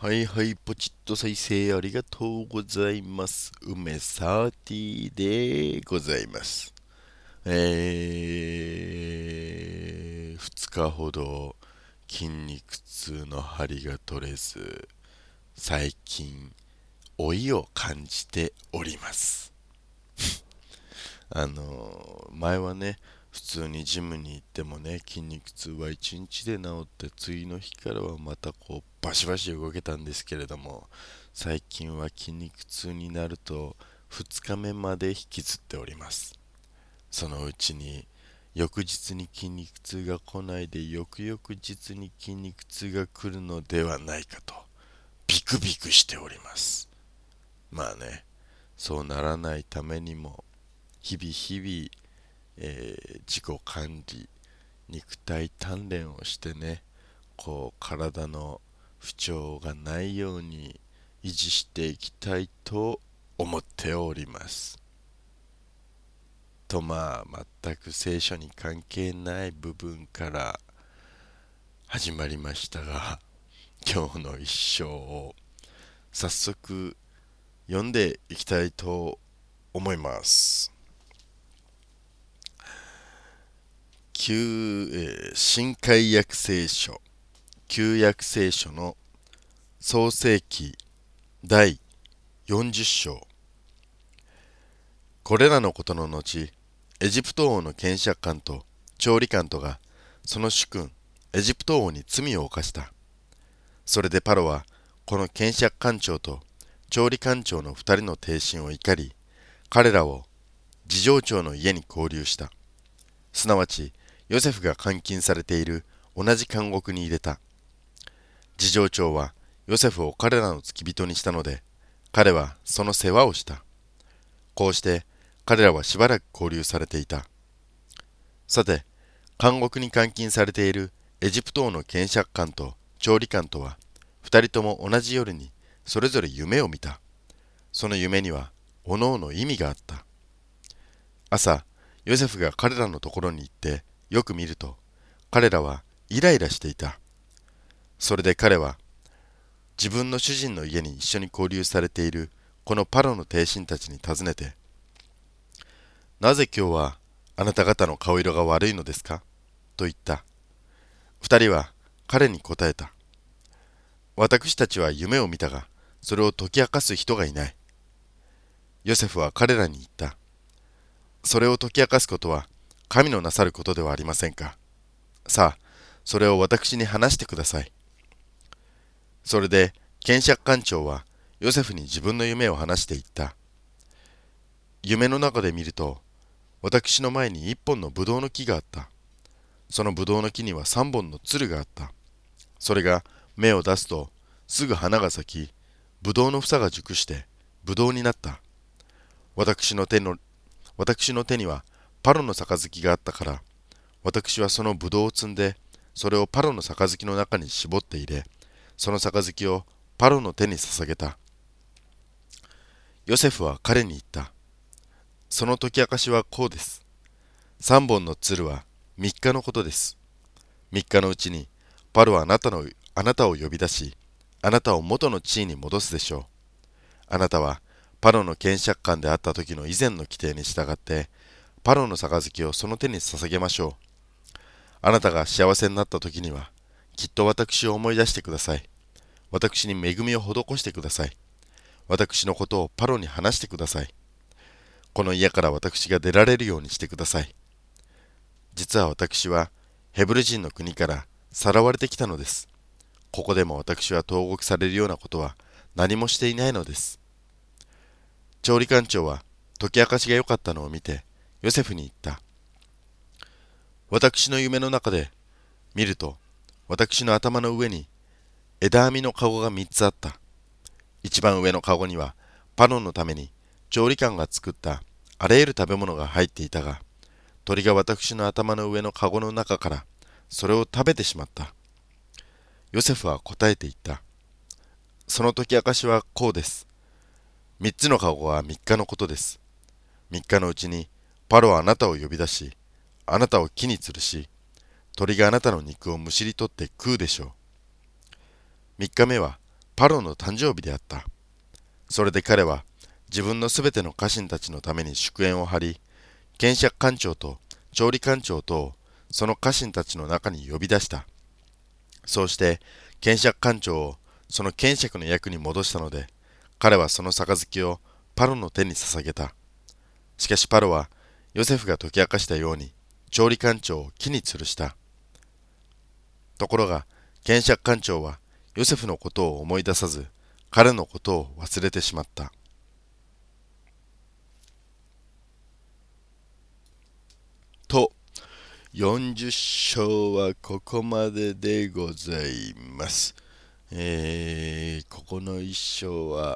はいはい、ポチッと再生ありがとうございます。梅サーティーでございます。2日ほど筋肉痛の張りが取れず、最近老いを感じております。前はね、普通にジムに行ってもね、筋肉痛は1日で治って、次の日からはまたこう、バシバシ動けたんですけれども、最近は筋肉痛になると、2日目まで引きずっております。そのうちに、翌日に筋肉痛が来ないで、翌々日に筋肉痛が来るのではないかと、ビクビクしております。まあね、そうならないためにも、日々日々、自己管理、肉体鍛錬をしてね、こう体の不調がないように維持していきたいと思っております。とまあ全く聖書に関係ない部分から始まりましたが、今日の一章を早速読んでいきたいと思います。新海約聖書、旧約聖書の創世記第40章。これらのことの後、エジプト王の検察官と調理官とがその主君エジプト王に罪を犯した。それでパロはこの検察官長と調理官長の二人の帝臣を怒り、彼らを事情長の家に拘留した。すなわちヨセフが監禁されている同じ監獄に入れた。事情長はヨセフを彼らの付き人にしたので、彼はその世話をした。こうして彼らはしばらく拘留されていた。さて、監獄に監禁されているエジプト王の検察官と調理官とは、二人とも同じ夜にそれぞれ夢を見た。その夢には、おのおの意味があった。朝、ヨセフが彼らのところに行って、よく見ると、彼らはイライラしていた。それで彼は、自分の主人の家に一緒に拘留されているこのパロの帝臣たちに尋ねて、なぜ今日はあなた方の顔色が悪いのですかと言った。二人は彼に答えた。私たちは夢を見たが、それを解き明かす人がいない。ヨセフは彼らに言った。それを解き明かすことは神のなさることではありませんか。さあ、それを私に話してください。それで、検察官長はヨセフに自分の夢を話して言った。夢の中で見ると、私の前に一本のブドウの木があった。そのブドウの木には三本のつるがあった。それが芽を出すと、すぐ花が咲き、ブドウの房が熟して、ブドウになった。私の手の、私の手にはパロの杯があったから、私はそのブドウを摘んで、それをパロの杯の中に絞って入れ、その杯をパロの手に捧げた。ヨセフは彼に言った。その解き明かしはこうです。三本の鶴は三日のことです。三日のうちにパロはあなたを呼び出し、あなたを元の地位に戻すでしょう。あなたはパロの検察官であった時の以前の規定に従って、パロの杯をその手に捧げましょう。あなたが幸せになった時には、きっと私を思い出してください。私に恵みを施してください。私のことをパロに話してください。この家から私が出られるようにしてください。実は私はヘブル人の国からさらわれてきたのです。ここでも私は投獄されるようなことは何もしていないのです。調理官長は解き明かしが良かったのを見てヨセフに言った。私の夢の中で見ると、私の頭の上に枝編みの籠が三つあった。一番上の籠にはパロのために調理官が作ったあらゆる食べ物が入っていたが、鳥が私の頭の上の籠の中からそれを食べてしまった。ヨセフは答えて言った。その解き明かしはこうです。三つの籠は三日のことです。三日のうちにパロはあなたを呼び出し、あなたを木に吊るし、鳥があなたの肉をむしり取って食うでしょう。三日目はパロの誕生日であった。それで彼は自分のすべての家臣たちのために祝宴を張り、検釈官長と調理官長とその家臣たちの中に呼び出した。そうして検釈官長をその検釈の役に戻したので、彼はその杯をパロの手に捧げた。しかしパロはヨセフが解き明かしたように調理官長を木に吊るした。ところが検釈官長はヨセフのことを思い出さず、彼のことを忘れてしまった。と、40章はここまででございます。ここの1章は、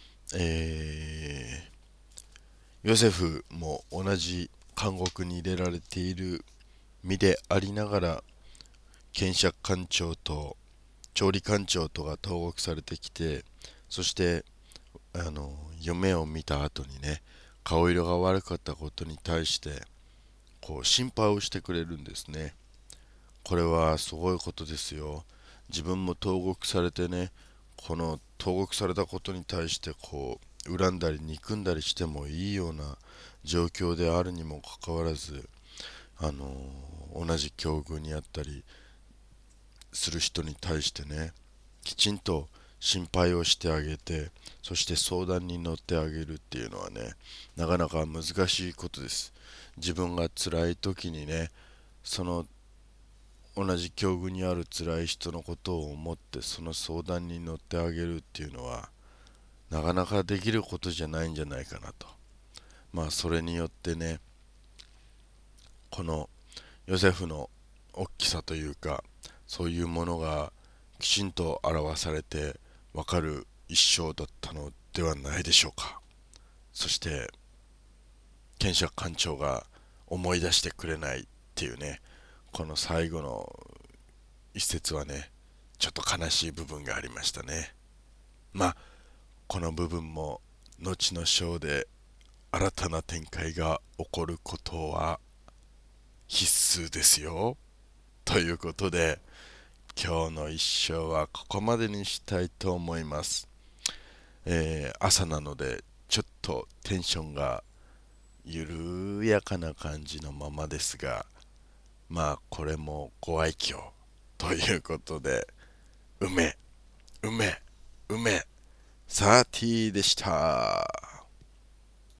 ヨセフも同じ監獄に入れられている身でありながら、検釈官長と調理官長とが投獄されてきて、そして夢を見た後にね、顔色が悪かったことに対して心配をしてくれるんですね。これはすごいことですよ。自分も投獄されてね、この投獄されたことに対して恨んだり憎んだりしてもいいような状況であるにもかかわらず、同じ境遇にあったりする人に対してね、きちんと心配をしてあげて、そして相談に乗ってあげるっていうのはね、なかなか難しいことです。自分が辛い時にね、その同じ境遇にある辛い人のことを思ってその相談に乗ってあげるっていうのはなかなかできることじゃないんじゃないかなと。それによってね、このヨセフの大きさというか、そういうものがきちんと表されてわかる一生だったのではないでしょうか。そして検察官長が思い出してくれないっていうね、この最後の一節はね、ちょっと悲しい部分がありましたね。この部分も後の章で新たな展開が起こることは必須ですよ。ということで、今日の一章はここまでにしたいと思います。朝なのでちょっとテンションが緩やかな感じのままですが、これもご愛嬌ということで、梅梅梅30でした。